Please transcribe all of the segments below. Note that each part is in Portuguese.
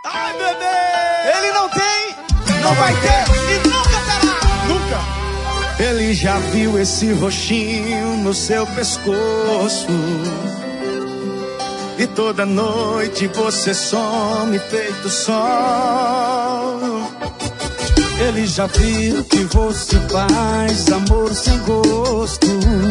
Ai, bebê! Ele não tem, não vai ter e nunca terá! Nunca! Ele já viu esse roxinho no seu pescoço. E toda noite você some feito sol. Ele já viu que você faz amor sem gosto,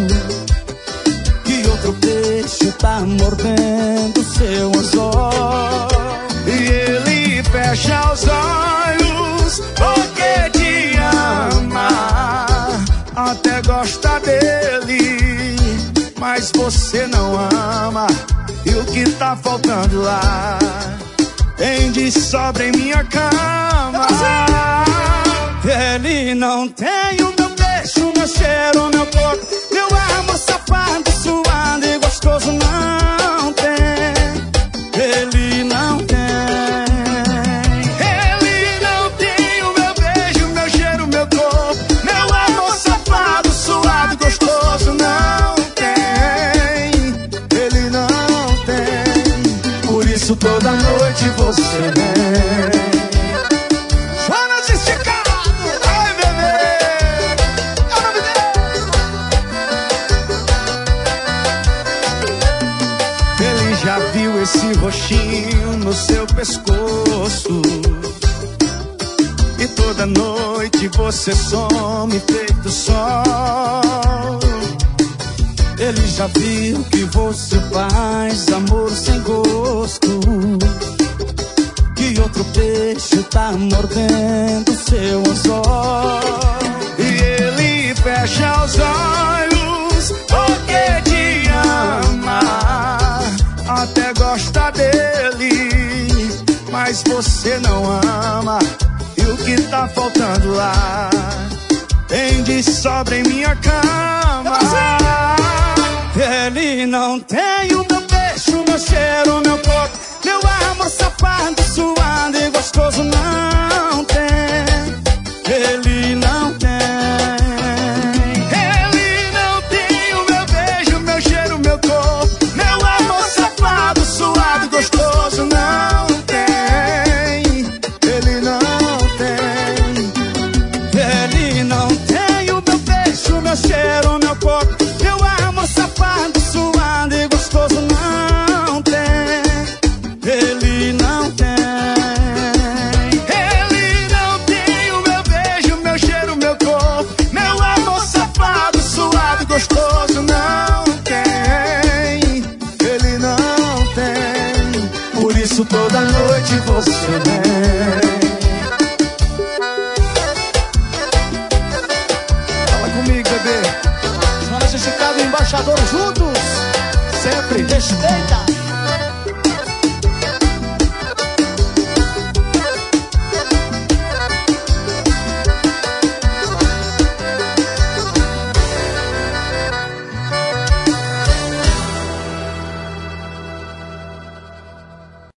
que outro peixe tá mordendo seu anzol. E ele fecha os olhos porque te ama, até gosta dele, mas você não ama. E o que tá faltando lá tem de sobra em minha cama. Ele não tem o meu beijo, meu cheiro, meu corpo, meu amor safado, suado e gostoso. Não tem, ele não tem. Ele não tem o meu beijo, meu cheiro, meu corpo, meu amor safado, suado e gostoso. Não tem, ele não tem. Por isso toda noite você vem. Já viu esse roxinho no seu pescoço, e toda noite você some feito sol. Ele já viu que você faz amor sem gosto, que outro peixe tá mordendo seu anzol. E ele fecha os olhos porque te ama, até gosta dele, mas você não ama. E o que tá faltando lá tem de sobra em minha cama. Ele não tem o meu beijo, meu cheiro, meu corpo, meu amor safado, suado e gostoso. Não tem, ele não tem. Ele não tem o meu beijo, meu cheiro, meu corpo, meu amor safado, suado, gostoso. Não tem, ele não tem. Ele não tem o meu beijo, meu cheiro, meu corpo, meu amor safado, suado e gostoso. Não tem, ele não tem. Ele não tem o meu beijo, meu cheiro, meu corpo, meu amor safado, suado e gostoso. Não tem, ele não tem. Por isso toda noite você vem. Fala comigo, bebê. Nós, Chicago e Embaixador juntos, sempre respeita.